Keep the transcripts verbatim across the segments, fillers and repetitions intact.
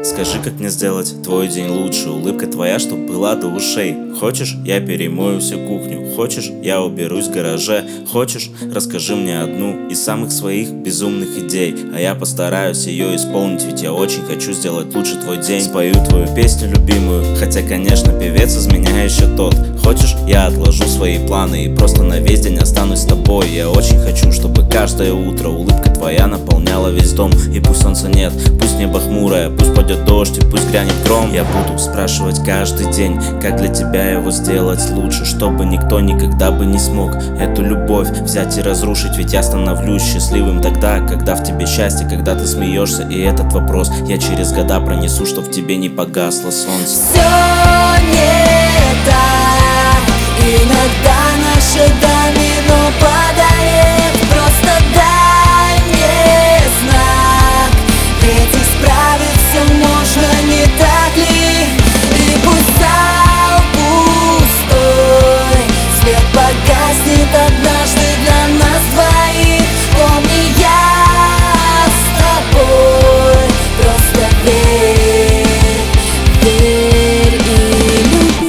Скажи, как мне сделать твой день лучше. Улыбка твоя, чтоб была до ушей. Хочешь, я перемою всю кухню. Хочешь, я уберусь в гараже. Хочешь, расскажи мне одну из самых своих безумных идей, а я постараюсь ее исполнить, ведь я очень хочу сделать лучше твой день. Спою твою песню любимую, хотя, конечно, певец из меня еще тот. Хочешь, я отложу свои планы и просто на весь день останусь с тобой. Я очень хочу, чтобы каждое утро улыбка твоя наполняла весь дом. И пусть солнца нет, пусть небо хмурое, пусть пойдет дождь и пусть грянет гром. Я буду спрашивать каждый день, как для тебя его сделать лучше, чтобы никто никогда бы не смог эту любовь взять и разрушить. Ведь я становлюсь счастливым тогда, когда в тебе счастье, когда ты смеешься. И этот вопрос я через года пронесу, чтоб в тебе не погасло солнце. Все не так, иногда наше домино падает. Просто дай мне знак, ведь исправить все можно, не так ли? И пусть зал пустой, свет погаснет однажды для нас двоих. Помни, я с тобой, просто верь, верь и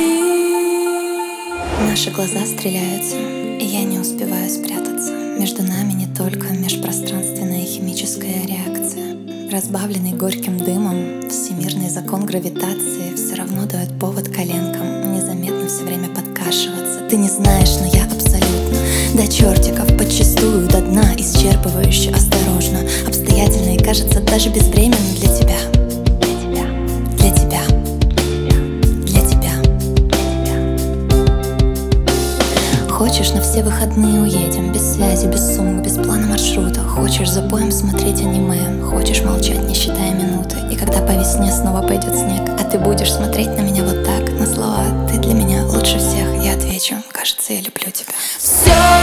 люби. Наши глаза стреляются, и я не успеваю спрятаться. Между нами не только межпространственная химическая реакция. Разбавленный горьким дымом, всемирный закон гравитации все равно дает повод коленкам незаметно все время подкашиваться. Ты не знаешь, но я абсолютно до чертиков, подчистую, до дна, исчерпывающе, осторожно, обстоятельно и, кажется, даже безвременно для тебя. Для тебя. Для тебя. Хочешь, на все выходные уедем, без связи, без сумок, без плана маршрута. Хочешь, запоем смотреть аниме. Хочешь молчать, не считая минуты. И когда по весне снова пойдет снег, а ты будешь смотреть на меня вот так, на слова «ты для меня лучше всех», я отвечу: кажется, я люблю тебя. Все